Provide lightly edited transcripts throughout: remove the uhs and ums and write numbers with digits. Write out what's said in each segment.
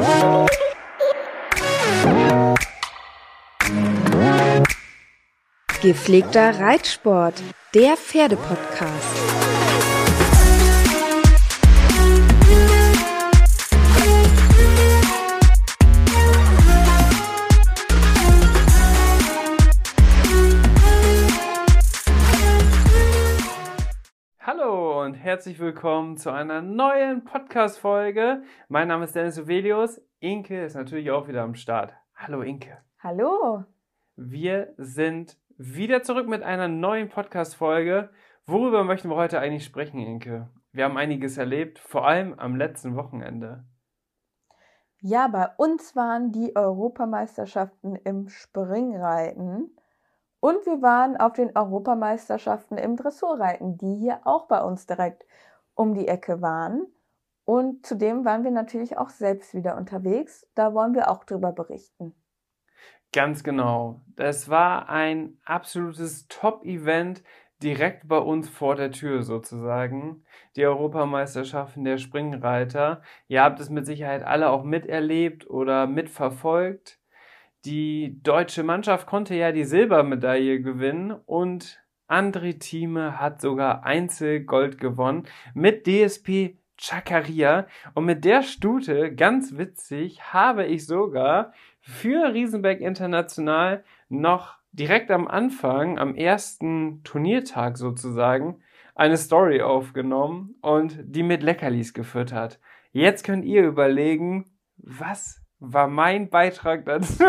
Gepflegter Reitsport, der Pferdepodcast. Hallo und herzlich willkommen zu einer neuen Podcast-Folge. Mein Name ist Dennis Ovelius. Inke ist natürlich auch wieder am Start. Hallo Inke. Hallo. Wir sind wieder zurück mit einer neuen Podcast-Folge. Worüber möchten wir heute eigentlich sprechen, Inke? Wir haben einiges erlebt, vor allem am letzten Wochenende. Ja, bei uns waren die Europameisterschaften im Springreiten und wir waren auf den Europameisterschaften im Dressurreiten, die hier auch bei uns direkt um die Ecke waren. Und zudem waren wir natürlich auch selbst wieder unterwegs. Da wollen wir auch drüber berichten. Ganz genau. Das war ein absolutes Top-Event direkt bei uns vor der Tür sozusagen. Die Europameisterschaften der Springreiter. Ihr habt es mit Sicherheit alle auch miterlebt oder mitverfolgt. Die deutsche Mannschaft konnte ja die Silbermedaille gewinnen und André Thieme hat sogar Einzelgold gewonnen mit DSP Chakaria. Und mit der Stute, ganz witzig, habe ich sogar für Riesenbeck International noch direkt am Anfang, am ersten Turniertag sozusagen, eine Story aufgenommen und die mit Leckerlis gefüttert. Jetzt könnt ihr überlegen, was war mein Beitrag dazu,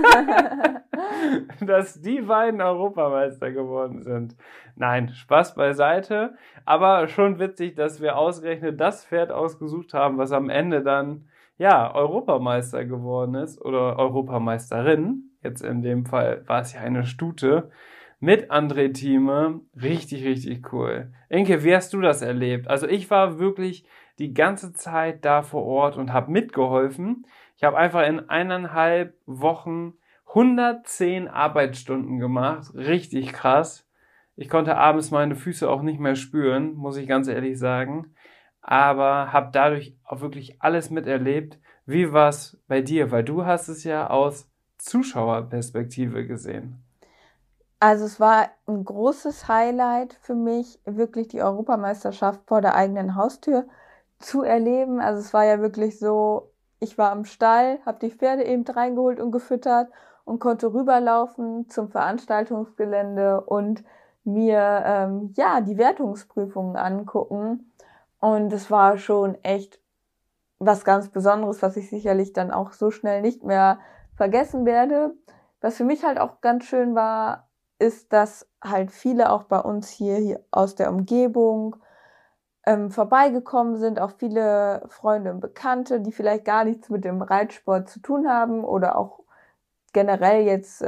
dass die beiden Europameister geworden sind. Nein, Spaß beiseite, aber schon witzig, dass wir ausgerechnet das Pferd ausgesucht haben, was am Ende dann Europameister geworden ist oder Europameisterin. Jetzt in dem Fall war es ja eine Stute mit André Thieme. Richtig, richtig cool. Inke, wie hast du das erlebt? Also ich war wirklich die ganze Zeit da vor Ort und habe mitgeholfen. Ich habe einfach in 1,5 Wochen 110 Arbeitsstunden gemacht. Richtig krass. Ich konnte abends meine Füße auch nicht mehr spüren, muss ich ganz ehrlich sagen. Aber habe dadurch auch wirklich alles miterlebt. Wie war es bei dir? Weil du hast es ja aus Zuschauerperspektive gesehen. Also es war ein großes Highlight für mich, wirklich die Europameisterschaft vor der eigenen Haustür zu erleben. Also es war ja wirklich so, ich war am Stall, habe die Pferde eben reingeholt und gefüttert und konnte rüberlaufen zum Veranstaltungsgelände und mir die Wertungsprüfungen angucken. Und es war schon echt was ganz Besonderes, was ich sicherlich dann auch so schnell nicht mehr vergessen werde. Was für mich halt auch ganz schön war, ist, dass halt viele auch bei uns hier aus der Umgebung vorbeigekommen sind, auch viele Freunde und Bekannte, die vielleicht gar nichts mit dem Reitsport zu tun haben oder auch generell jetzt,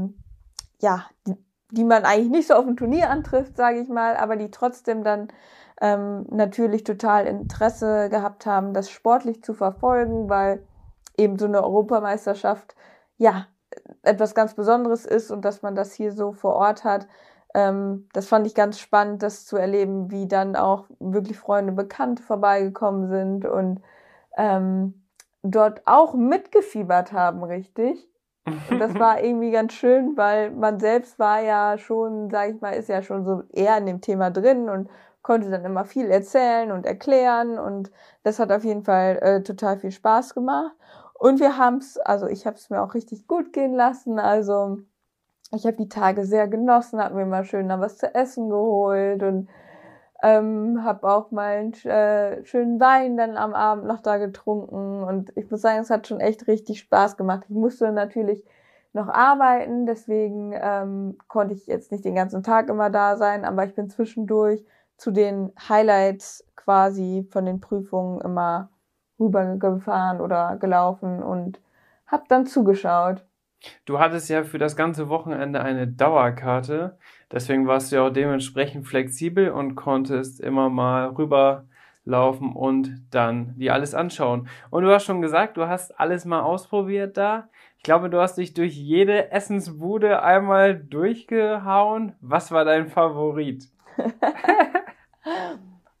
die man eigentlich nicht so auf dem Turnier antrifft, sage ich mal, aber die trotzdem dann natürlich total Interesse gehabt haben, das sportlich zu verfolgen, weil eben so eine Europameisterschaft etwas ganz Besonderes ist und dass man das hier so vor Ort hat. Das fand ich ganz spannend, das zu erleben, wie dann auch wirklich Freunde, Bekannte vorbeigekommen sind und dort auch mitgefiebert haben, richtig. Und das war irgendwie ganz schön, weil man selbst war ja schon, sag ich mal, ist ja schon so eher in dem Thema drin und konnte dann immer viel erzählen und erklären und das hat auf jeden Fall total viel Spaß gemacht. Und ich habe es mir auch richtig gut gehen lassen, also ich habe die Tage sehr genossen, habe mir mal schön noch was zu essen geholt und habe auch mal einen schönen Wein dann am Abend noch da getrunken und ich muss sagen, es hat schon echt richtig Spaß gemacht. Ich musste natürlich noch arbeiten, deswegen konnte ich jetzt nicht den ganzen Tag immer da sein, aber ich bin zwischendurch zu den Highlights quasi von den Prüfungen immer rübergefahren oder gelaufen und habe dann zugeschaut. Du hattest ja für das ganze Wochenende eine Dauerkarte, deswegen warst du ja auch dementsprechend flexibel und konntest immer mal rüberlaufen und dann dir alles anschauen. Und du hast schon gesagt, du hast alles mal ausprobiert da. Ich glaube, du hast dich durch jede Essensbude einmal durchgehauen. Was war dein Favorit?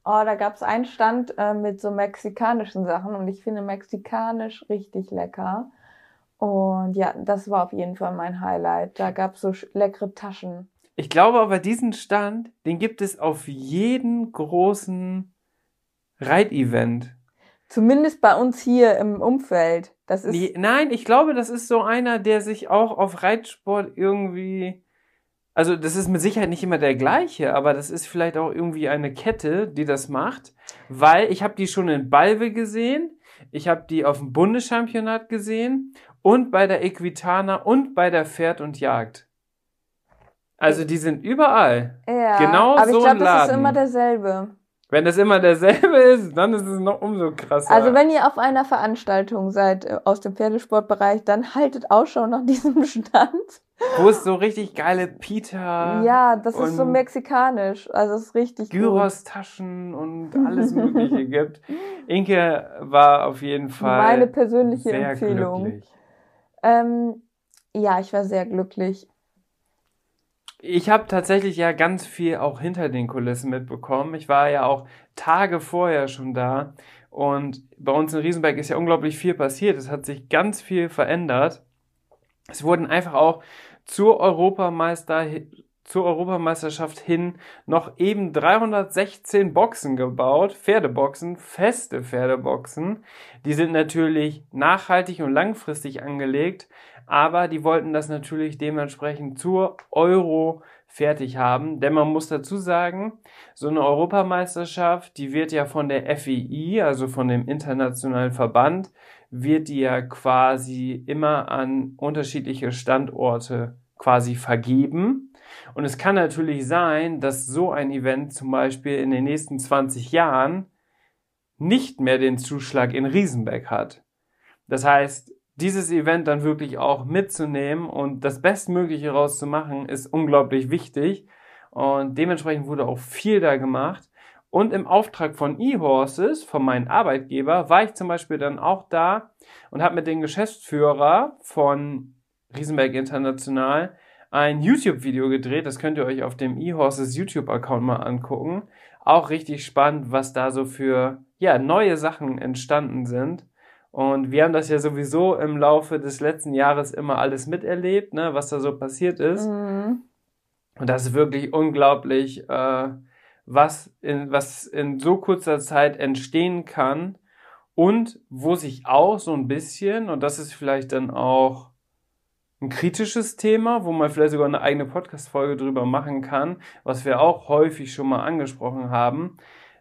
Oh, da gab's einen Stand mit so mexikanischen Sachen und ich finde mexikanisch richtig lecker. Und ja, das war auf jeden Fall mein Highlight. Da gab's so leckere Taschen. Ich glaube aber, diesen Stand, den gibt es auf jedem großen Reitevent. Zumindest bei uns hier im Umfeld. Das ist Nein, ich glaube, das ist so einer, der sich auch auf Reitsport irgendwie... Also das ist mit Sicherheit nicht immer der gleiche, aber das ist vielleicht auch irgendwie eine Kette, die das macht. Weil ich habe die schon in Balve gesehen, ich habe die auf dem Bundeschampionat gesehen und bei der Equitana und bei der Pferd und Jagd. Also die sind überall. ja, Genau aber so ich ein glaube, das ist Laden. immer derselbe. Wenn das immer derselbe ist, dann ist es noch umso krasser. Also wenn ihr auf einer Veranstaltung seid aus dem Pferdesportbereich, dann haltet Ausschau nach diesem Stand. Wo es so richtig geile Pita Ja, das ist so und mexikanisch. Also es ist richtig gut. Gyros-Taschen und alles Mögliche gibt. Inke war auf jeden Fall Meine persönliche sehr Empfehlung. glücklich. Ja, ich war sehr glücklich. Ich habe tatsächlich ja ganz viel auch hinter den Kulissen mitbekommen. Ich war ja auch Tage vorher schon da und bei uns in Riesenberg ist ja unglaublich viel passiert. Es hat sich ganz viel verändert. Es wurden einfach auch zur Europameisterschaft hin noch eben 316 Boxen gebaut, Pferdeboxen, feste Pferdeboxen. Die sind natürlich nachhaltig und langfristig angelegt, aber die wollten das natürlich dementsprechend zur Euro fertig haben, denn man muss dazu sagen, so eine Europameisterschaft, die wird ja von der FII, also von dem internationalen Verband, wird die ja quasi immer an unterschiedliche Standorte quasi vergeben. Und es kann natürlich sein, dass so ein Event zum Beispiel in den nächsten 20 Jahren nicht mehr den Zuschlag in Riesenbeck hat. Das heißt, dieses Event dann wirklich auch mitzunehmen und das Bestmögliche rauszumachen, ist unglaublich wichtig. Und dementsprechend wurde auch viel da gemacht. Und im Auftrag von eHorses, von meinem Arbeitgeber, war ich zum Beispiel dann auch da und habe mit dem Geschäftsführer von Riesenberg International ein YouTube-Video gedreht. Das könnt ihr euch auf dem eHorses YouTube-Account mal angucken. Auch richtig spannend, was da so für neue Sachen entstanden sind. Und wir haben das ja sowieso im Laufe des letzten Jahres immer alles miterlebt, ne, was da so passiert ist. Mhm. Und das ist wirklich unglaublich, was in so kurzer Zeit entstehen kann und wo sich auch so ein bisschen, und das ist vielleicht dann auch ein kritisches Thema, wo man vielleicht sogar eine eigene Podcast-Folge drüber machen kann, was wir auch häufig schon mal angesprochen haben,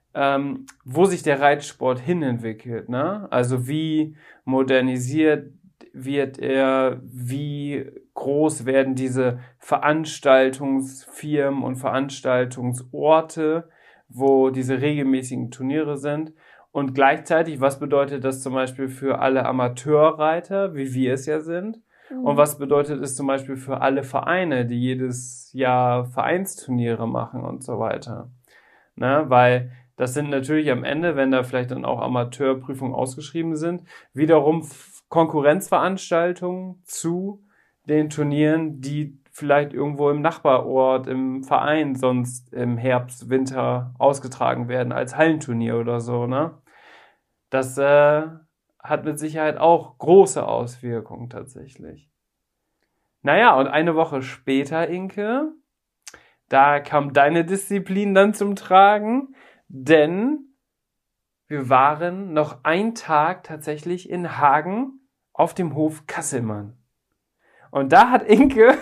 wo sich der Reitsport hinentwickelt, ne? Also wie modernisiert wird er, wie groß werden diese Veranstaltungsfirmen und Veranstaltungsorte, wo diese regelmäßigen Turniere sind. Und gleichzeitig, was bedeutet das zum Beispiel für alle Amateurreiter, wie wir es ja sind? Und was bedeutet es zum Beispiel für alle Vereine, die jedes Jahr Vereinsturniere machen und so weiter? Ne? Weil das sind natürlich am Ende, wenn da vielleicht dann auch Amateurprüfungen ausgeschrieben sind, wiederum Konkurrenzveranstaltungen zu den Turnieren, die vielleicht irgendwo im Nachbarort, im Verein sonst im Herbst, Winter ausgetragen werden, als Hallenturnier oder so, ne? Das hat mit Sicherheit auch große Auswirkungen tatsächlich. Naja, und eine Woche später, Inke, da kam deine Disziplin dann zum Tragen, denn wir waren noch einen Tag tatsächlich in Hagen auf dem Hof Kasselmann. Und da hat Inke,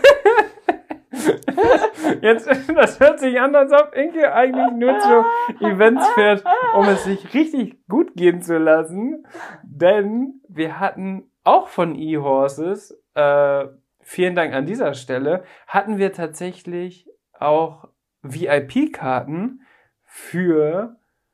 jetzt, das hört sich an, als ob Inke eigentlich nur zu Events fährt, um es sich richtig gut gehen zu lassen. Denn wir hatten auch von eHorses, vielen Dank an dieser Stelle, hatten wir tatsächlich auch VIP-Karten für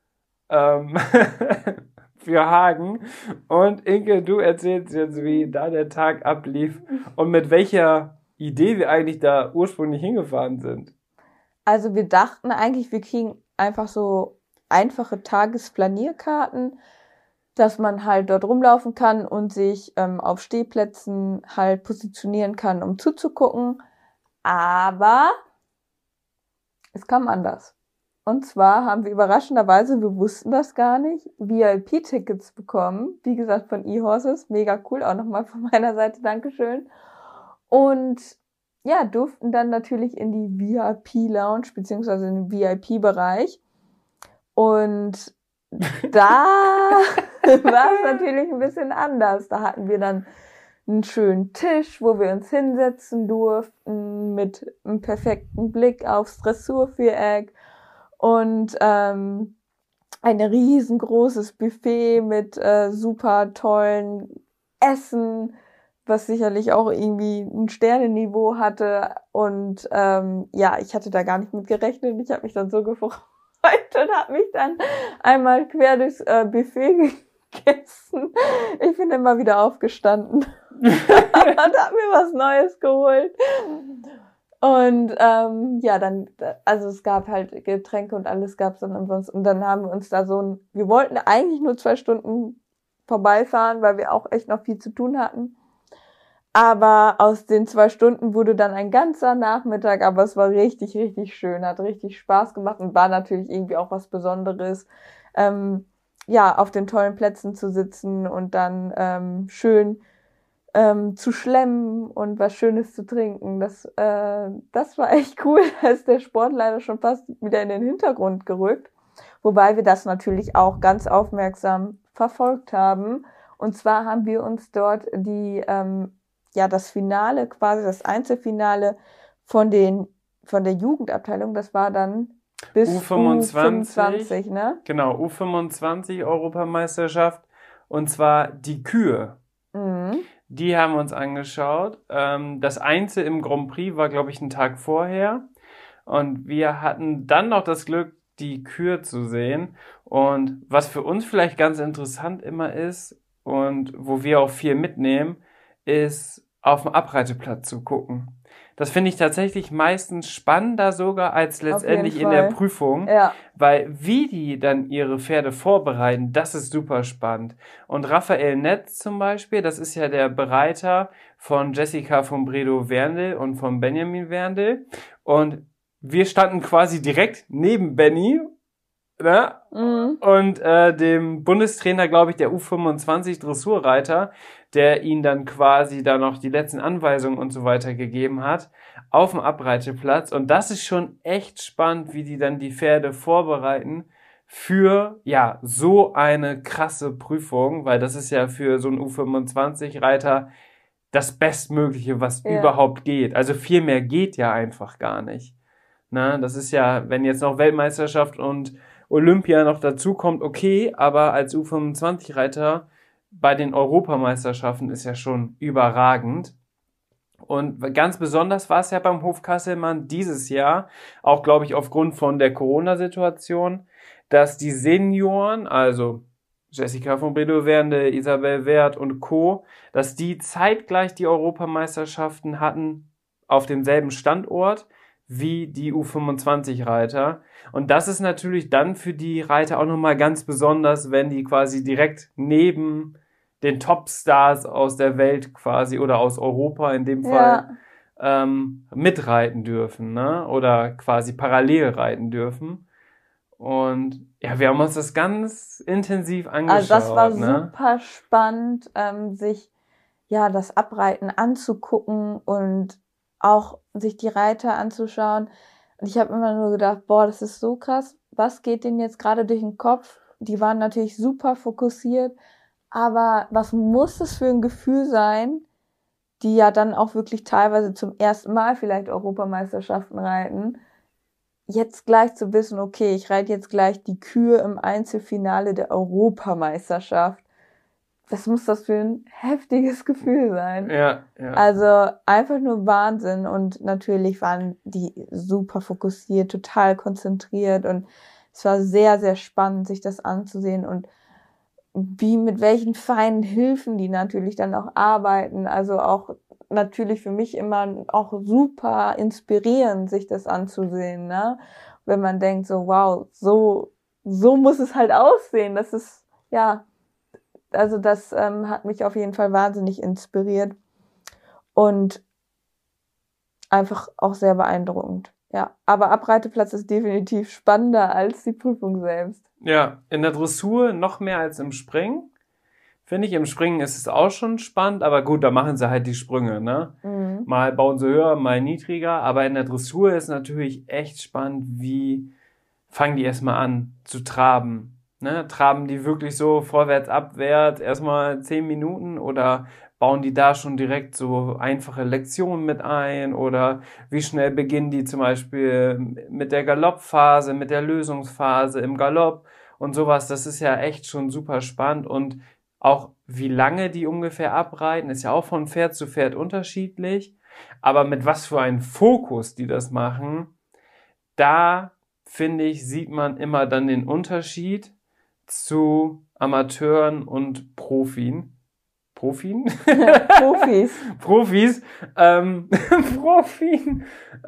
für Hagen. Und Inke, du erzählst jetzt, wie da der Tag ablief und mit welcher Idee wir eigentlich da ursprünglich hingefahren sind. Also wir dachten eigentlich, wir kriegen einfach so einfache Tagesplanierkarten, dass man halt dort rumlaufen kann und sich auf Stehplätzen halt positionieren kann, um zuzugucken. Aber es kam anders. Und zwar haben wir überraschenderweise, wir wussten das gar nicht, VIP-Tickets bekommen. Wie gesagt, von eHorses. Mega cool. Auch nochmal von meiner Seite Dankeschön. Und ja, durften dann natürlich in die VIP-Lounge, beziehungsweise in den VIP-Bereich. Und da war es natürlich ein bisschen anders. Da hatten wir dann einen schönen Tisch, wo wir uns hinsetzen durften, mit einem perfekten Blick aufs Dressurviereck und ein riesengroßes Buffet mit super tollen Essen, was sicherlich auch irgendwie ein Sternenniveau hatte. Und ja, ich hatte da gar nicht mit gerechnet. Ich habe mich dann so gefreut und habe mich dann einmal quer durchs Buffet gegessen. Ich bin immer wieder aufgestanden und habe mir was Neues geholt. Und ja, dann, also es gab halt Getränke und alles gab's dann umsonst. Und dann haben wir uns da wir wollten eigentlich nur 2 Stunden vorbeifahren, weil wir auch echt noch viel zu tun hatten. Aber aus den 2 Stunden wurde dann ein ganzer Nachmittag, aber es war richtig, richtig schön, hat richtig Spaß gemacht und war natürlich irgendwie auch was Besonderes, ja, auf den tollen Plätzen zu sitzen und dann schön zu schlemmen und was Schönes zu trinken. Das war echt cool. Da ist der Sport leider schon fast wieder in den Hintergrund gerückt. Wobei wir das natürlich auch ganz aufmerksam verfolgt haben. Und zwar haben wir uns dort das Finale, quasi das Einzelfinale von der Jugendabteilung, das war dann bis U25, ne? Genau, U25 Europameisterschaft. Und zwar die Kühe. Mhm. Die haben wir uns angeschaut. Das Einzel im Grand Prix war, glaube ich, einen Tag vorher. Und wir hatten dann noch das Glück, die Kühe zu sehen. Und was für uns vielleicht ganz interessant immer ist und wo wir auch viel mitnehmen, ist auf dem Abreiteplatz zu gucken. Das finde ich tatsächlich meistens spannender sogar als letztendlich in der Prüfung, ja. Weil wie die dann ihre Pferde vorbereiten, das ist super spannend. Und Raphael Netz zum Beispiel, das ist ja der Bereiter von Jessica von Bredow-Werndl und von Benjamin Werndl. Und wir standen quasi direkt neben Benny, ne? Mhm. Und dem Bundestrainer, glaube ich, der U25 Dressurreiter, der ihn dann quasi da noch die letzten Anweisungen und so weiter gegeben hat, auf dem Abreiteplatz. Und das ist schon echt spannend, wie die dann die Pferde vorbereiten für, ja, so eine krasse Prüfung, weil das ist ja für so einen U25-Reiter das Bestmögliche, was überhaupt geht. Also viel mehr geht ja einfach gar nicht. Na, das ist ja, wenn jetzt noch Weltmeisterschaft und Olympia noch dazu kommt, okay, aber als U25-Reiter bei den Europameisterschaften ist ja schon überragend. Und ganz besonders war es ja beim Hof Kasselmann dieses Jahr, auch glaube ich aufgrund von der Corona-Situation, dass die Senioren, also Jessica von Bredow-Werndl, Isabel Wert und Co., dass die zeitgleich die Europameisterschaften hatten auf demselben Standort wie die U25-Reiter. Und das ist natürlich dann für die Reiter auch nochmal ganz besonders, wenn die quasi direkt neben den Topstars aus der Welt quasi oder aus Europa in dem Fall mitreiten dürfen, ne? Oder quasi parallel reiten dürfen. Und ja, wir haben uns das ganz intensiv angeschaut. Also das war ne? super spannend, sich ja das Abreiten anzugucken und auch sich die Reiter anzuschauen. Und ich habe immer nur gedacht, boah, das ist so krass. Was geht denen jetzt gerade durch den Kopf? Die waren natürlich super fokussiert. Aber was muss es für ein Gefühl sein, die ja dann auch wirklich teilweise zum ersten Mal vielleicht Europameisterschaften reiten, jetzt gleich zu wissen, okay, ich reite jetzt gleich die Kühe im Einzelfinale der Europameisterschaft. Was muss das für ein heftiges Gefühl sein? Ja. Also einfach nur Wahnsinn. Und natürlich waren die super fokussiert, total konzentriert. Und es war sehr, sehr spannend, sich das anzusehen und mit welchen feinen Hilfen die natürlich dann auch arbeiten. Also auch natürlich für mich immer auch super inspirierend, sich das anzusehen, ne? Wenn man denkt so, wow, so muss es halt aussehen. Das ist, ja, also das hat mich auf jeden Fall wahnsinnig inspiriert und einfach auch sehr beeindruckend. Ja, aber Abreiteplatz ist definitiv spannender als die Prüfung selbst. Ja, in der Dressur noch mehr als im Springen. Finde ich, im Springen ist es auch schon spannend, aber gut, da machen sie halt die Sprünge, ne? Mhm. Mal bauen sie höher, mal niedriger, aber in der Dressur ist natürlich echt spannend, wie fangen die erstmal an zu traben, ne? Traben die wirklich so vorwärts, abwärts, erstmal 10 Minuten oder bauen die da schon direkt so einfache Lektionen mit ein oder wie schnell beginnen die zum Beispiel mit der Galoppphase, mit der Lösungsphase im Galopp und sowas, das ist ja echt schon super spannend und auch wie lange die ungefähr abreiten, ist ja auch von Pferd zu Pferd unterschiedlich. Aber mit was für einem Fokus die das machen, da finde ich, sieht man immer dann den Unterschied zu Amateuren und Profis. Profis. Profis. Profis.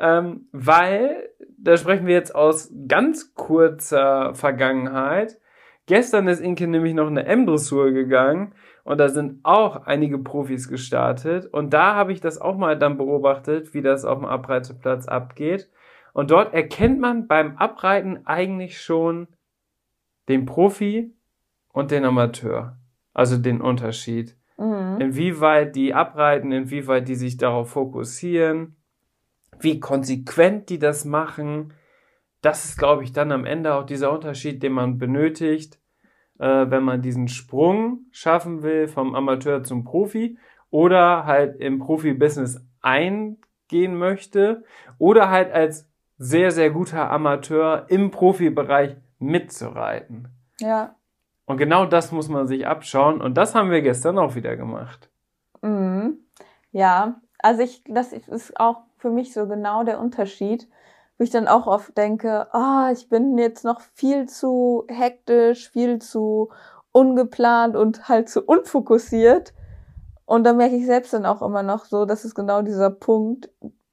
Weil, da sprechen wir jetzt aus ganz kurzer Vergangenheit. Gestern ist Inke nämlich noch eine M-Dressur gegangen und da sind auch einige Profis gestartet und da habe ich das auch mal dann beobachtet, wie das auf dem Abreiteplatz abgeht und dort erkennt man beim Abreiten eigentlich schon den Profi und den Amateur, also den Unterschied. Mhm. Inwieweit die abreiten, inwieweit die sich darauf fokussieren, wie konsequent die das machen. Das ist, glaube ich, dann am Ende auch dieser Unterschied, den man benötigt, wenn man diesen Sprung schaffen will vom Amateur zum Profi oder halt im Profi-Business eingehen möchte oder halt als sehr, sehr guter Amateur im Profibereich mitzureiten. Ja. Und genau das muss man sich abschauen und das haben wir gestern auch wieder gemacht. Mhm. Ja, also das ist auch für mich so genau der Unterschied, wo ich dann auch oft denke, ich bin jetzt noch viel zu hektisch, viel zu ungeplant und halt zu unfokussiert. Und da merke ich selbst dann auch immer noch so, das ist genau dieser Punkt,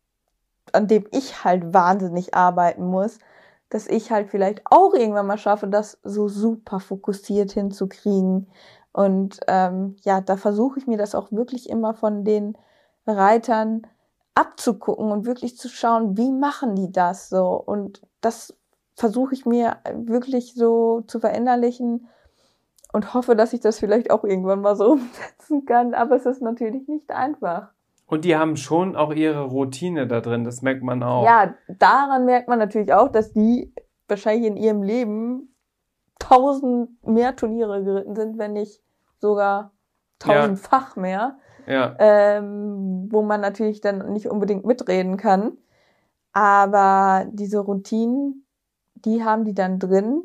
an dem ich halt wahnsinnig arbeiten muss, dass ich halt vielleicht auch irgendwann mal schaffe, das so super fokussiert hinzukriegen. Und da versuche ich mir das auch wirklich immer von den Reitern abzugucken und wirklich zu schauen, wie machen die das so. Und das versuche ich mir wirklich so zu verinnerlichen und hoffe, dass ich das vielleicht auch irgendwann mal so umsetzen kann. Aber es ist natürlich nicht einfach. Und die haben schon auch ihre Routine da drin, das merkt man auch. Ja, daran merkt man natürlich auch, dass die wahrscheinlich in ihrem Leben 1000 mehr Turniere geritten sind, wenn nicht sogar 1000-fach mehr. Ja. Wo man natürlich dann nicht unbedingt mitreden kann. Aber diese Routinen, die haben die dann drin.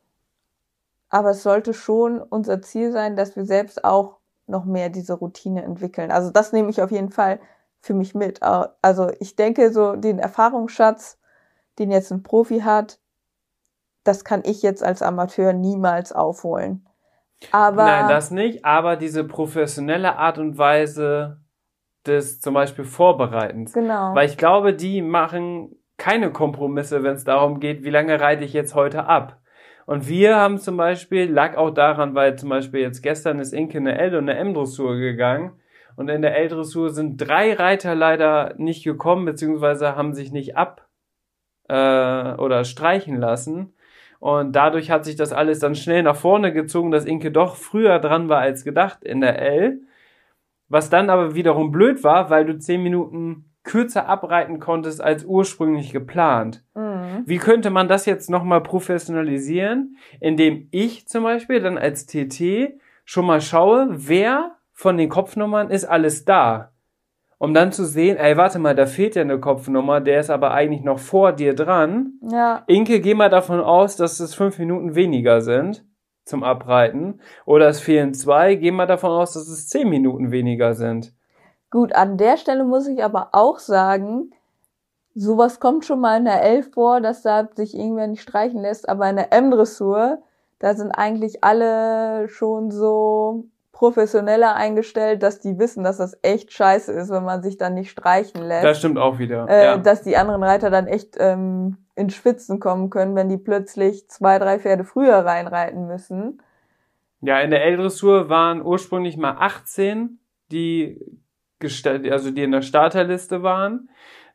Aber es sollte schon unser Ziel sein, dass wir selbst auch noch mehr diese Routine entwickeln. Also das nehme ich auf jeden Fall für mich mit. Also ich denke, so den Erfahrungsschatz, den jetzt ein Profi hat, das kann ich jetzt als Amateur niemals aufholen. Aber nein, das nicht, aber diese professionelle Art und Weise des zum Beispiel Vorbereitens. Genau. Weil ich glaube, die machen keine Kompromisse, wenn es darum geht, wie lange reite ich jetzt heute ab. Und wir haben zum Beispiel, lag auch daran, weil zum Beispiel jetzt gestern ist Inke eine L- und eine M-Dressur gegangen. Und in der L-Dressur sind 3 Reiter leider nicht gekommen, beziehungsweise haben sich nicht oder streichen lassen. Und dadurch hat sich das alles dann schnell nach vorne gezogen, dass Inke doch früher dran war als gedacht in der L. Was dann aber wiederum blöd war, weil du 10 Minuten kürzer abreiten konntest als ursprünglich geplant. Mhm. Wie könnte man das jetzt nochmal professionalisieren? Indem ich zum Beispiel dann als TT schon mal schaue, wer von den Kopfnummern ist alles da. Um dann zu sehen, ey, warte mal, da fehlt ja eine Kopfnummer, der ist aber eigentlich noch vor dir dran. Ja. Inke, geh mal davon aus, dass es 5 Minuten weniger sind zum Abreiten. Oder es fehlen 2, geh mal davon aus, dass es 10 Minuten weniger sind. Gut, an der Stelle muss ich aber auch sagen, sowas kommt schon mal in der L vor, dass da sich irgendwer nicht streichen lässt, aber in der M-Dressur, da sind eigentlich alle schon so professioneller eingestellt, dass die wissen, dass das echt scheiße ist, wenn man sich dann nicht streichen lässt. Das stimmt auch wieder. Ja. Dass die anderen Reiter dann echt in Schwitzen kommen können, wenn die plötzlich 2, 3 Pferde früher reinreiten müssen. Ja, in der L-Dressur waren ursprünglich mal 18, die in der Starterliste waren.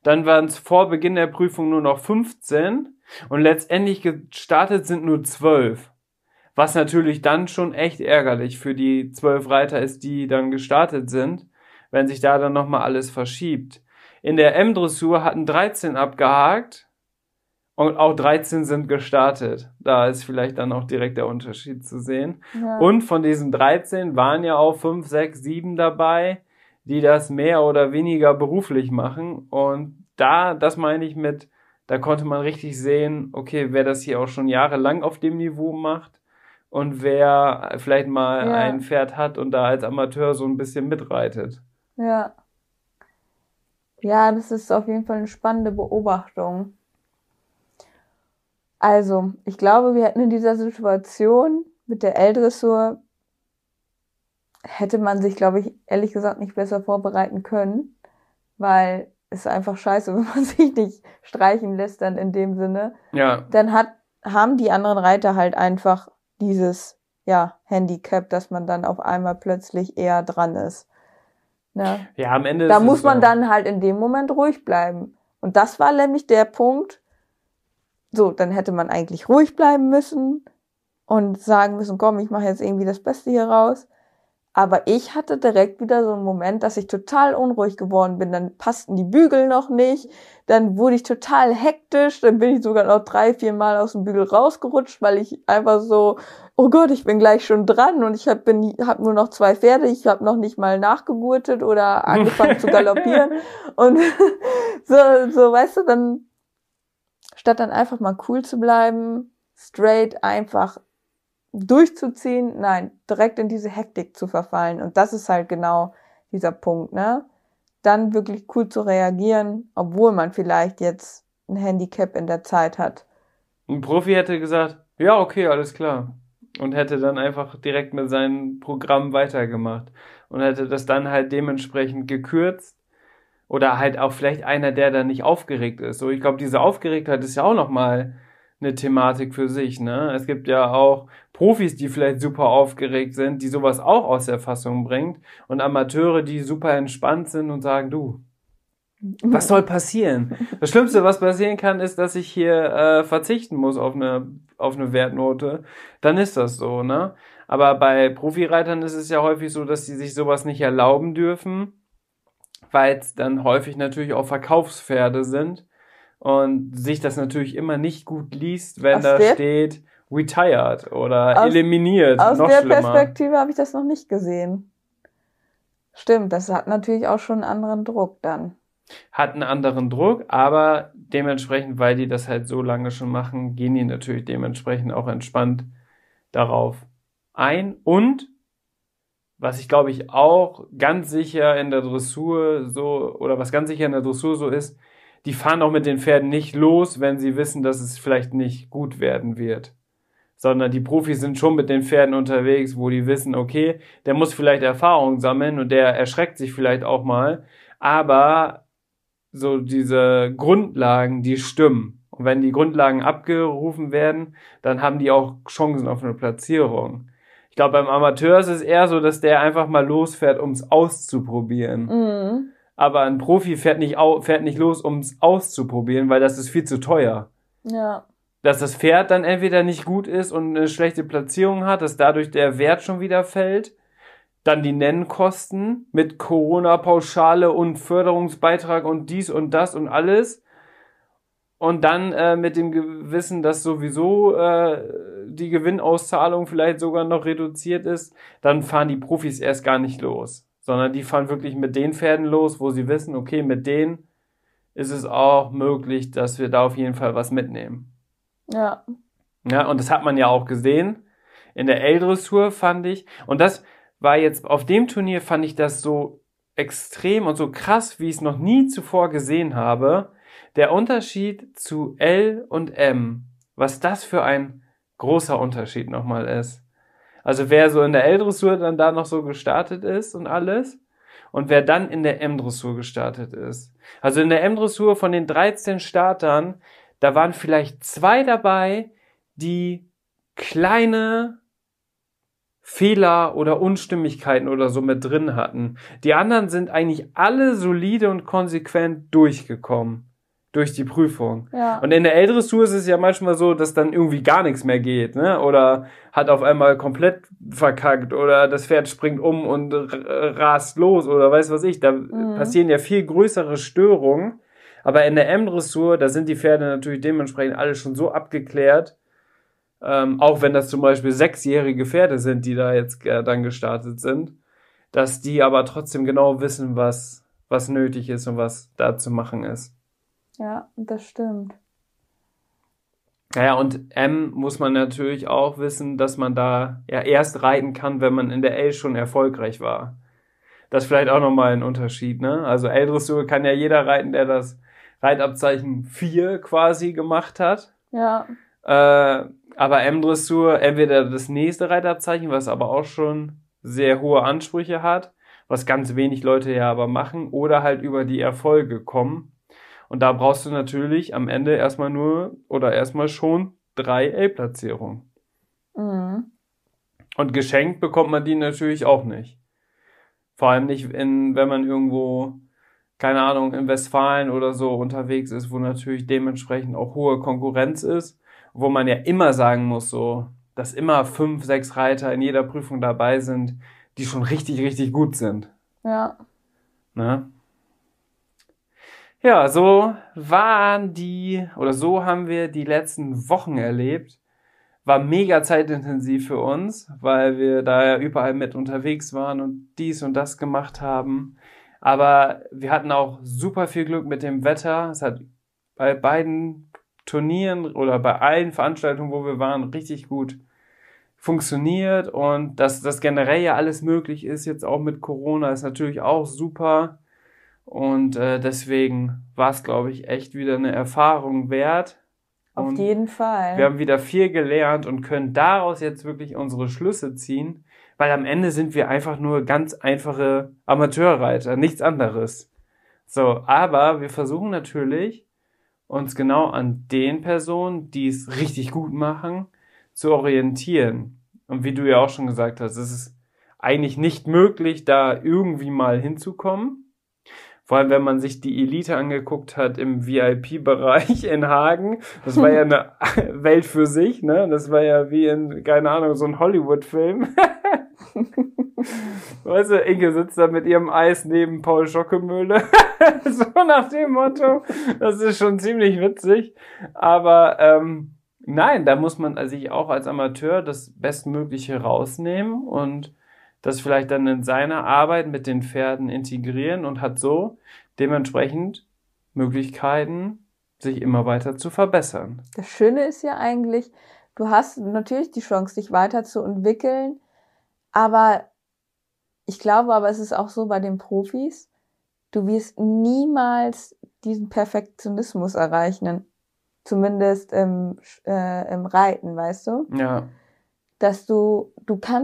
Dann waren es vor Beginn der Prüfung nur noch 15 und letztendlich gestartet sind nur 12. Was natürlich dann schon echt ärgerlich für die 12 Reiter ist, die dann gestartet sind, wenn sich da dann nochmal alles verschiebt. In der M-Dressur hatten 13 abgehakt und auch 13 sind gestartet. Da ist vielleicht dann auch direkt der Unterschied zu sehen. Ja. Und von diesen 13 waren ja auch 5, 6, 7 dabei, die das mehr oder weniger beruflich machen. Und das meine ich mit, da konnte man richtig sehen, okay, wer das hier auch schon jahrelang auf dem Niveau macht und wer vielleicht mal ein Pferd hat und da als Amateur so ein bisschen mitreitet. Ja. Ja, das ist auf jeden Fall eine spannende Beobachtung. Also, ich glaube, wir hätten in dieser Situation mit der L-Dressur, hätte man sich, glaube ich, ehrlich gesagt nicht besser vorbereiten können, weil es ist einfach scheiße, wenn man sich nicht streichen lässt dann in dem Sinne. Ja. Dann haben die anderen Reiter halt einfach dieses, Handicap, dass man dann auf einmal plötzlich eher dran ist. Ne? Ja, am Ende Da ist muss es man so. dann halt in dem Moment ruhig bleiben. Und das war nämlich der Punkt. So, dann hätte man eigentlich ruhig bleiben müssen und sagen müssen, komm, ich mache jetzt irgendwie das Beste hier raus. Aber ich hatte direkt wieder so einen Moment, dass ich total unruhig geworden bin. Dann passten die Bügel noch nicht. Dann wurde ich total hektisch. Dann bin ich sogar noch 3, 4 Mal aus dem Bügel rausgerutscht, weil ich einfach so, oh Gott, ich bin gleich schon dran und ich hab nur noch 2 Pferde. Ich habe noch nicht mal nachgegurtet oder angefangen zu galoppieren. Und so, weißt du, dann statt dann einfach mal cool zu bleiben, straight einfach durchzuziehen, nein, direkt in diese Hektik zu verfallen. Und das ist halt genau dieser Punkt, ne? Dann wirklich cool zu reagieren, obwohl man vielleicht jetzt ein Handicap in der Zeit hat. Ein Profi hätte gesagt, ja, okay, alles klar. Und hätte dann einfach direkt mit seinem Programm weitergemacht. Und hätte das dann halt dementsprechend gekürzt. Oder halt auch vielleicht einer, der da nicht aufgeregt ist. So, ich glaube, diese Aufgeregtheit ist ja auch nochmal eine Thematik für sich, ne? Es gibt ja auch Profis, die vielleicht super aufgeregt sind, die sowas auch aus der Fassung bringt. Und Amateure, die super entspannt sind und sagen, du, was soll passieren? Das Schlimmste, was passieren kann, ist, dass ich hier verzichten muss auf eine Wertnote. Dann ist das so, ne? Aber bei Profireitern ist es ja häufig so, dass sie sich sowas nicht erlauben dürfen, weil es dann häufig natürlich auch Verkaufspferde sind und sich das natürlich immer nicht gut liest, wenn da steht retired oder eliminiert. Aus noch der schlimmer. Perspektive habe ich das noch nicht gesehen. Stimmt, das hat natürlich auch schon einen anderen Druck dann. Hat einen anderen Druck, aber dementsprechend, weil die das halt so lange schon machen, gehen die natürlich dementsprechend auch entspannt darauf ein. Und was ich glaube ich auch ganz sicher in der Dressur so, oder was ganz sicher in der Dressur so ist, die fahren auch mit den Pferden nicht los, wenn sie wissen, dass es vielleicht nicht gut werden wird. Sondern die Profis sind schon mit den Pferden unterwegs, wo die wissen, okay, der muss vielleicht Erfahrung sammeln und der erschreckt sich vielleicht auch mal, aber so diese Grundlagen, die stimmen. Und wenn die Grundlagen abgerufen werden, dann haben die auch Chancen auf eine Platzierung. Ich glaube, beim Amateur ist es eher so, dass der einfach mal losfährt, um es auszuprobieren. Mhm. Aber ein Profi fährt nicht los, um es auszuprobieren, weil das ist viel zu teuer. Ja. Dass das Pferd dann entweder nicht gut ist und eine schlechte Platzierung hat, dass dadurch der Wert schon wieder fällt. Dann die Nennkosten mit Corona-Pauschale und Förderungsbeitrag und dies und das und alles. Und dann mit dem Gewissen, dass sowieso die Gewinnauszahlung vielleicht sogar noch reduziert ist, dann fahren die Profis erst gar nicht los. Sondern die fahren wirklich mit den Pferden los, wo sie wissen, okay, mit denen ist es auch möglich, dass wir da auf jeden Fall was mitnehmen. Ja. Ja, und das hat man ja auch gesehen. In der L-Dressur fand ich, und das war jetzt auf dem Turnier, fand ich das so extrem und so krass, wie ich es noch nie zuvor gesehen habe. Der Unterschied zu L und M, was das für ein großer Unterschied nochmal ist. Also wer so in der L-Dressur dann da noch so gestartet ist und alles und wer dann in der M-Dressur gestartet ist. Also in der M-Dressur von den 13 Startern, da waren vielleicht 2 dabei, die kleine Fehler oder Unstimmigkeiten oder so mit drin hatten. Die anderen sind eigentlich alle solide und konsequent durchgekommen durch die Prüfung. Ja. Und in der L-Dressur ist es ja manchmal so, dass dann irgendwie gar nichts mehr geht, ne? Oder hat auf einmal komplett verkackt oder das Pferd springt um und rast los oder weiß was ich. Da passieren ja viel größere Störungen. Aber in der M-Dressur, da sind die Pferde natürlich dementsprechend alle schon so abgeklärt, auch wenn das zum Beispiel 6-jährige Pferde sind, die da jetzt dann gestartet sind, dass die aber trotzdem genau wissen, was nötig ist und was da zu machen ist. Ja, das stimmt. Naja, und M muss man natürlich auch wissen, dass man da ja erst reiten kann, wenn man in der L schon erfolgreich war. Das ist vielleicht auch nochmal ein Unterschied, ne? Also L-Dressur kann ja jeder reiten, der das Reitabzeichen 4 quasi gemacht hat. Ja. Aber M-Dressur, entweder das nächste Reitabzeichen, was aber auch schon sehr hohe Ansprüche hat, was ganz wenig Leute ja aber machen, oder halt über die Erfolge kommen. Und da brauchst du natürlich am Ende erstmal schon 3 L-Platzierungen. Mhm. Und geschenkt bekommt man die natürlich auch nicht. Vor allem nicht, wenn man irgendwo, keine Ahnung, in Westfalen oder so unterwegs ist, wo natürlich dementsprechend auch hohe Konkurrenz ist, wo man ja immer sagen muss, so, dass immer 5, 6 Reiter in jeder Prüfung dabei sind, die schon richtig, richtig gut sind. Ja. Ne? Ja, so haben wir die letzten Wochen erlebt. War mega zeitintensiv für uns, weil wir da ja überall mit unterwegs waren und dies und das gemacht haben. Aber wir hatten auch super viel Glück mit dem Wetter. Es hat bei beiden Turnieren oder bei allen Veranstaltungen, wo wir waren, richtig gut funktioniert. Und dass das generell ja alles möglich ist, jetzt auch mit Corona, ist natürlich auch super. Und deswegen war es, glaube ich, echt wieder eine Erfahrung wert. Auf jeden Fall. Wir haben wieder viel gelernt und können daraus jetzt wirklich unsere Schlüsse ziehen, weil am Ende sind wir einfach nur ganz einfache Amateurreiter, nichts anderes. So, aber wir versuchen natürlich, uns genau an den Personen, die es richtig gut machen, zu orientieren. Und wie du ja auch schon gesagt hast, es ist eigentlich nicht möglich, da irgendwie mal hinzukommen. Vor allem, wenn man sich die Elite angeguckt hat im VIP-Bereich in Hagen. Das war ja eine Welt für sich, ne? Das war ja wie in, keine Ahnung, so ein Hollywood-Film. Weißt du, Inge sitzt da mit ihrem Eis neben Paul Schockemöhle. So nach dem Motto. Das ist schon ziemlich witzig. Aber nein, da muss man sich auch als Amateur das Bestmögliche rausnehmen und das vielleicht dann in seiner Arbeit mit den Pferden integrieren und hat so dementsprechend Möglichkeiten, sich immer weiter zu verbessern. Das Schöne ist ja eigentlich, du hast natürlich die Chance, dich weiterzuentwickeln, aber ich glaube, es ist auch so bei den Profis, du wirst niemals diesen Perfektionismus erreichen, zumindest im Reiten, weißt du? Ja. Dass du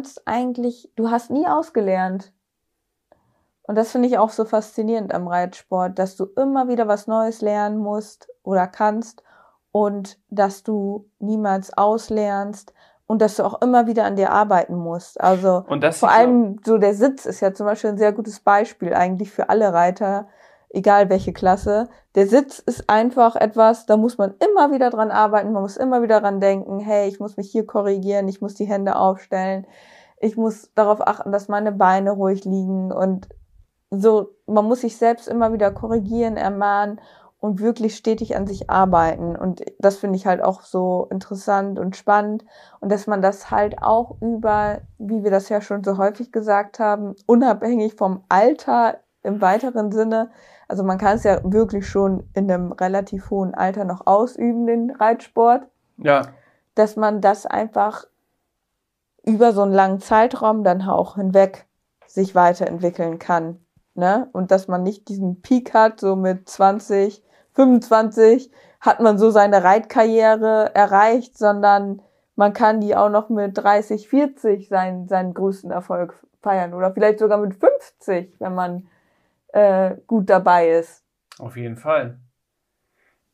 hast nie ausgelernt. Und das finde ich auch so faszinierend am Reitsport, dass du immer wieder was Neues lernen musst oder kannst und dass du niemals auslernst und dass du auch immer wieder an dir arbeiten musst. Also vor allem so der Sitz ist ja zum Beispiel ein sehr gutes Beispiel eigentlich für alle Reiter, egal welche Klasse. Der Sitz ist einfach etwas, da muss man immer wieder dran arbeiten, man muss immer wieder dran denken, hey, ich muss mich hier korrigieren, ich muss die Hände aufstellen, ich muss darauf achten, dass meine Beine ruhig liegen und so, man muss sich selbst immer wieder korrigieren, ermahnen und wirklich stetig an sich arbeiten. Und das finde ich halt auch so interessant und spannend. Und dass man das halt auch über, wie wir das ja schon so häufig gesagt haben, unabhängig vom Alter im weiteren Sinne, also man kann es ja wirklich schon in einem relativ hohen Alter noch ausüben, den Reitsport. Ja. Dass man das einfach über so einen langen Zeitraum dann auch hinweg sich weiterentwickeln kann. Ne? Und dass man nicht diesen Peak hat, so mit 20, 25 hat man so seine Reitkarriere erreicht, sondern man kann die auch noch mit 30, 40 seinen größten Erfolg feiern oder vielleicht sogar mit 50, wenn man gut dabei ist. Auf jeden Fall.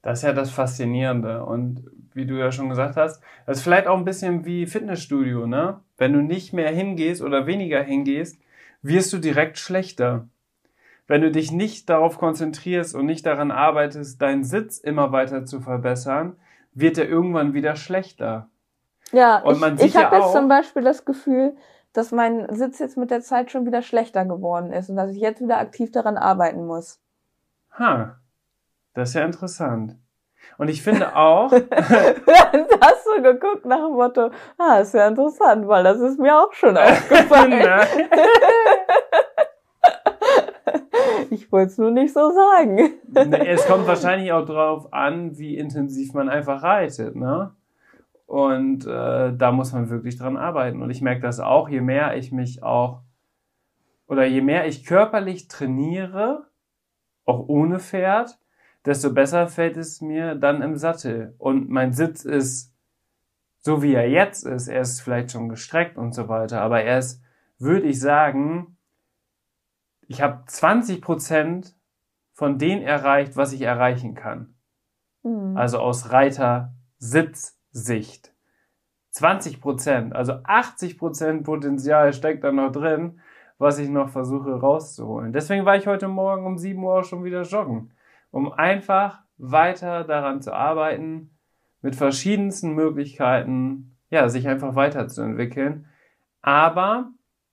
Das ist ja das Faszinierende. Und wie du ja schon gesagt hast, das ist vielleicht auch ein bisschen wie Fitnessstudio, ne? Wenn du nicht mehr hingehst oder weniger hingehst, wirst du direkt schlechter. Wenn du dich nicht darauf konzentrierst und nicht daran arbeitest, deinen Sitz immer weiter zu verbessern, wird er irgendwann wieder schlechter. Ja, Und man ich sieht ja habe jetzt auch, zum Beispiel das Gefühl, dass mein Sitz jetzt mit der Zeit schon wieder schlechter geworden ist und dass ich jetzt wieder aktiv daran arbeiten muss. das ist ja interessant. Und ich finde auch, Hast du geguckt nach dem Motto, ist ja interessant, weil das ist mir auch schon aufgefallen. Ich wollte es nur nicht so sagen. Es kommt wahrscheinlich auch drauf an, wie intensiv man einfach reitet, ne? Und da muss man wirklich dran arbeiten. Und ich merke das auch, je mehr ich körperlich trainiere, auch ohne Pferd, desto besser fällt es mir dann im Sattel. Und mein Sitz ist so, wie er jetzt ist. Er ist vielleicht schon gestreckt und so weiter, aber er ist, würde ich sagen, ich habe 20% von dem erreicht, was ich erreichen kann. Also aus Reiter-Sitzsicht. 20%, also 80% Potenzial steckt da noch drin, was ich noch versuche rauszuholen. Deswegen war ich heute Morgen um 7 Uhr auch schon wieder joggen, um einfach weiter daran zu arbeiten, mit verschiedensten Möglichkeiten, ja, sich einfach weiterzuentwickeln. Aber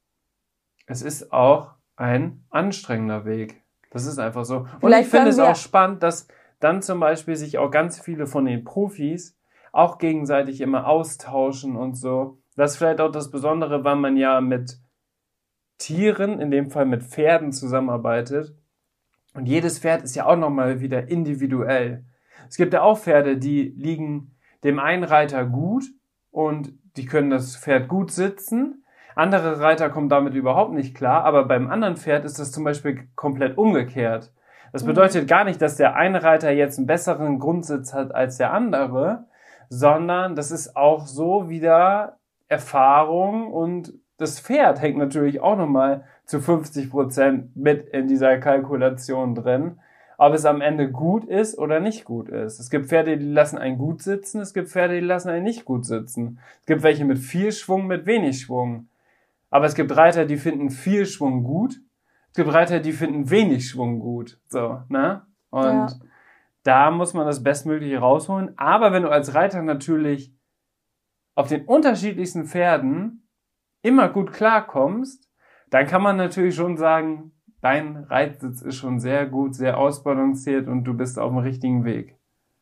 es ist auch ein anstrengender Weg. Das ist einfach so. Und ich finde es auch spannend, dass dann zum Beispiel sich auch ganz viele von den Profis auch gegenseitig immer austauschen und so. Das ist vielleicht auch das Besondere, weil man ja mit Tieren, in dem Fall mit Pferden zusammenarbeitet. Und jedes Pferd ist ja auch nochmal wieder individuell. Es gibt ja auch Pferde, die liegen dem einen Reiter gut und die können das Pferd gut sitzen. Andere Reiter kommen damit überhaupt nicht klar, aber beim anderen Pferd ist das zum Beispiel komplett umgekehrt. Das bedeutet gar nicht, dass der eine Reiter jetzt einen besseren Grundsitz hat als der andere, sondern das ist auch so wieder Erfahrung und das Pferd hängt natürlich auch nochmal zu 50% mit in dieser Kalkulation drin, ob es am Ende gut ist oder nicht gut ist. Es gibt Pferde, die lassen einen gut sitzen, es gibt Pferde, die lassen einen nicht gut sitzen. Es gibt welche mit viel Schwung, mit wenig Schwung. Aber es gibt Reiter, die finden viel Schwung gut. Es gibt Reiter, die finden wenig Schwung gut. So, ne? Und da muss man das Bestmögliche rausholen. Aber wenn du als Reiter natürlich auf den unterschiedlichsten Pferden immer gut klarkommst, dann kann man natürlich schon sagen, dein Reitsitz ist schon sehr gut, sehr ausbalanciert und du bist auf dem richtigen Weg.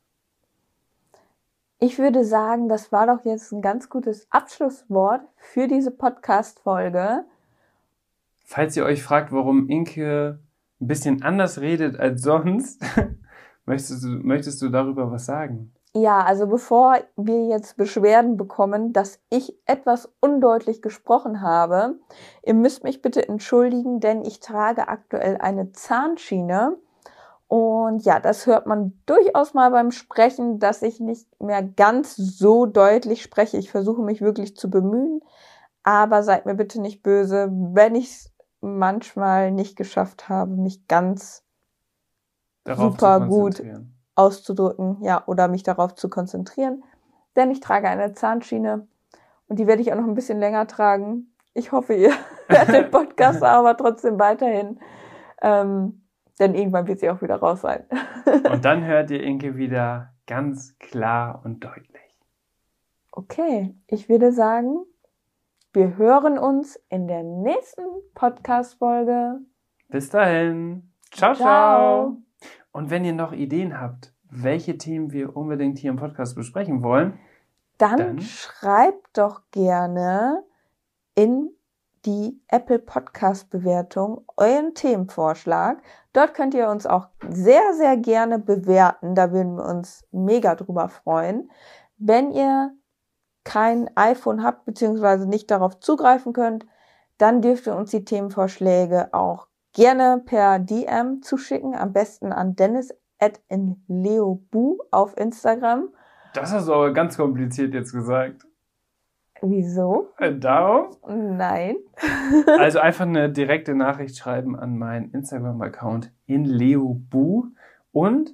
Ich würde sagen, das war doch jetzt ein ganz gutes Abschlusswort für diese Podcast-Folge. Falls ihr euch fragt, warum Inke ein bisschen anders redet als sonst, möchtest du darüber was sagen? Ja, also bevor wir jetzt Beschwerden bekommen, dass ich etwas undeutlich gesprochen habe, ihr müsst mich bitte entschuldigen, denn ich trage aktuell eine Zahnschiene. Und ja, das hört man durchaus mal beim Sprechen, dass ich nicht mehr ganz so deutlich spreche. Ich versuche mich wirklich zu bemühen, aber seid mir bitte nicht böse, wenn ich es manchmal nicht geschafft habe, mich ganz super gut auszudrücken, ja, oder mich darauf zu konzentrieren. Denn ich trage eine Zahnschiene und die werde ich auch noch ein bisschen länger tragen. Ich hoffe, ihr hört den Podcast aber trotzdem weiterhin. Denn irgendwann wird sie auch wieder raus sein. Und dann hört ihr Inke wieder ganz klar und deutlich. Okay, ich würde sagen, wir hören uns in der nächsten Podcast-Folge. Bis dahin. Ciao, ciao. Und wenn ihr noch Ideen habt, welche Themen wir unbedingt hier im Podcast besprechen wollen, dann schreibt doch gerne in die Apple Podcast Bewertung euren Themenvorschlag. Dort könnt ihr uns auch sehr, sehr gerne bewerten. Da würden wir uns mega drüber freuen. Wenn ihr kein iPhone habt, beziehungsweise nicht darauf zugreifen könnt, dann dürft ihr uns die Themenvorschläge auch gerne per DM zuschicken. Am besten an dennis@inleobu auf Instagram. Das hast du aber ganz kompliziert jetzt gesagt. Wieso? Darum? Nein. Also einfach eine direkte Nachricht schreiben an meinen Instagram-Account inleobu. Und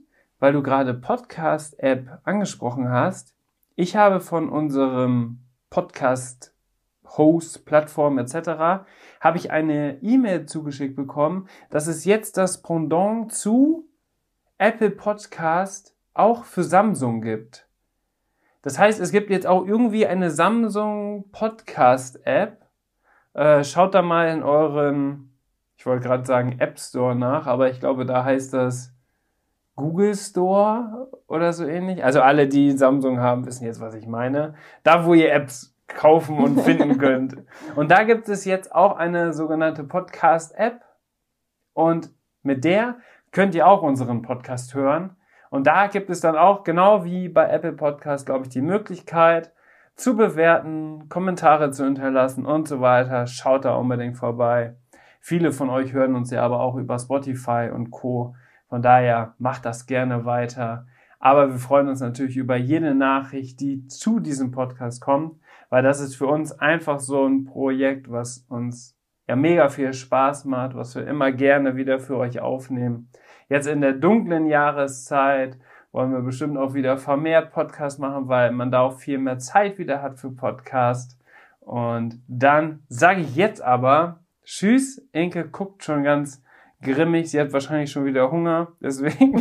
weil du gerade Podcast-App angesprochen hast. Ich habe von unserem Podcast-Host, Plattform etc. habe ich eine E-Mail zugeschickt bekommen, dass es jetzt das Pendant zu Apple Podcast auch für Samsung gibt. Das heißt, es gibt jetzt auch irgendwie eine Samsung Podcast-App. Schaut da mal in euren, ich wollte gerade sagen App Store nach, aber ich glaube, da heißt das Google Store oder so ähnlich. Also alle, die Samsung haben, wissen jetzt, was ich meine. Da, wo ihr Apps kaufen und finden könnt. Und da gibt es jetzt auch eine sogenannte Podcast-App. Und mit der könnt ihr auch unseren Podcast hören. Und da gibt es dann auch, genau wie bei Apple Podcast, glaube ich, die Möglichkeit zu bewerten, Kommentare zu hinterlassen und so weiter. Schaut da unbedingt vorbei. Viele von euch hören uns ja aber auch über Spotify und Co. Von daher macht das gerne weiter. Aber wir freuen uns natürlich über jede Nachricht, die zu diesem Podcast kommt, weil das ist für uns einfach so ein Projekt, was uns ja mega viel Spaß macht, was wir immer gerne wieder für euch aufnehmen. Jetzt in der dunklen Jahreszeit wollen wir bestimmt auch wieder vermehrt Podcast machen, weil man da auch viel mehr Zeit wieder hat für Podcast. Und dann sage ich jetzt aber tschüss. Inke guckt schon ganz grimmig, sie hat wahrscheinlich schon wieder Hunger, deswegen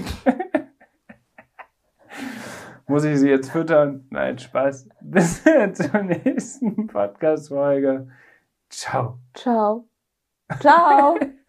muss ich sie jetzt füttern. Nein, Spaß. Bis zur nächsten Podcast-Folge. Ciao. Ciao. Ciao.